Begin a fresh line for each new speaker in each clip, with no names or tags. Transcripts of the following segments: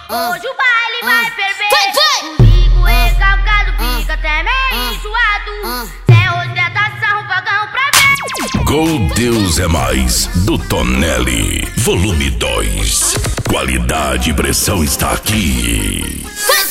Hoje o baile vai ferver. O rico recalcado fica até meio enjoado. Cê ostentação, pagão pra ver.
Com Deus é Mais, do Tonelli, volume 2. Qualidade e pressão está aqui.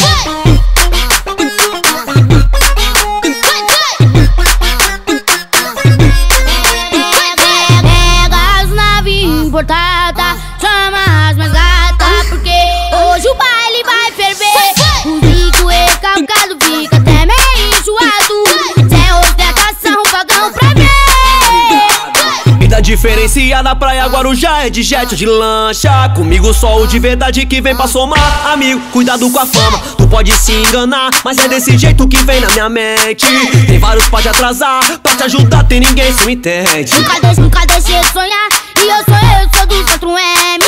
Pega as naves importadas, chama as mais gatas, porque hoje o baile vai ferver. O rico recalcado fica até meio enjoado. Cê ostentação, pagão pra ver.
Vida diferenciada na praia, Guarujá é de jet ou de lancha. Comigo só o de verdade que vem pra somar. Amigo, cuidado com a fama, tu pode se enganar, mas é desse jeito que vem na minha mente. Tem vários pra te atrasar, pra te ajudar tem ninguém, se me entende.
Nunca deixei de sonhar, e eu sou do 4M.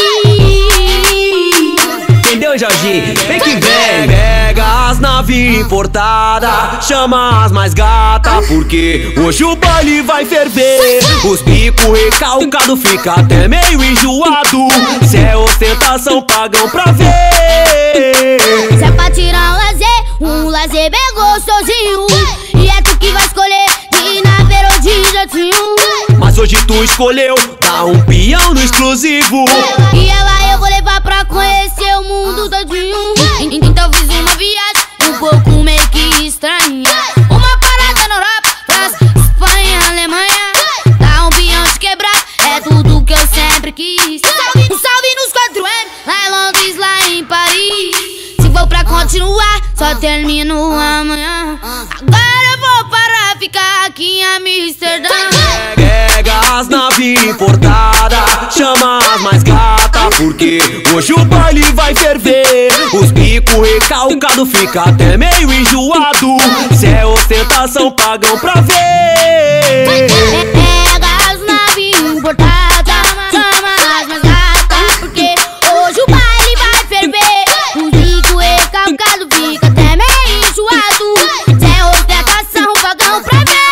Entendeu, Jorginho? Vem que vem. Pega as naves importadas, chama as mais gatas, porque hoje o baile vai ferver. Os bico recalcado fica até meio enjoado. Cê é ostentação, pagão pra ver.
Se é pra tirar um lazer bem gostosinho, e é tu que vai escolher de ir na beira ou de jatinho.
Mas hoje tu escolheu dar um peão no exclusivo,
E ela eu vou levar pra conhecer o mundo todinho. Então fiz uma viagem um pouco meio que estranha. Uma parada na Europa, França, Espanha, Alemanha. Dá um peão de quebrar, é tudo que eu sempre quis. Um salve nos 4M, lá em Londres, lá em Paris. Se for pra continuar, só termino amanhã. Agora eu vou parar, ficar aqui em Amsterdã.
pega as naves importadas, chama as mais gatas, porque hoje o baile vai ferver. Os bico recalcado fica até meio enjoado. Cê é ostentação, pagão pra ver.
Pega as naves importadas, chama as mais gatas, porque hoje o baile vai ferver. O rico recalcado fica até meio enjoado. Cê é ostentação, pagão pra ver.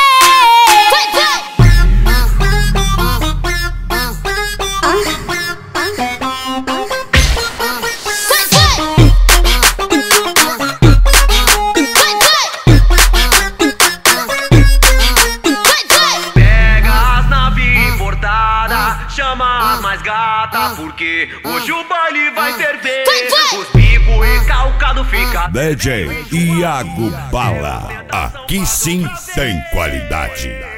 Chama as mais gatas, porque hoje o baile vai ferver. Os bico recalcado fica.
DJ Iago Bala, aqui sim tem qualidade.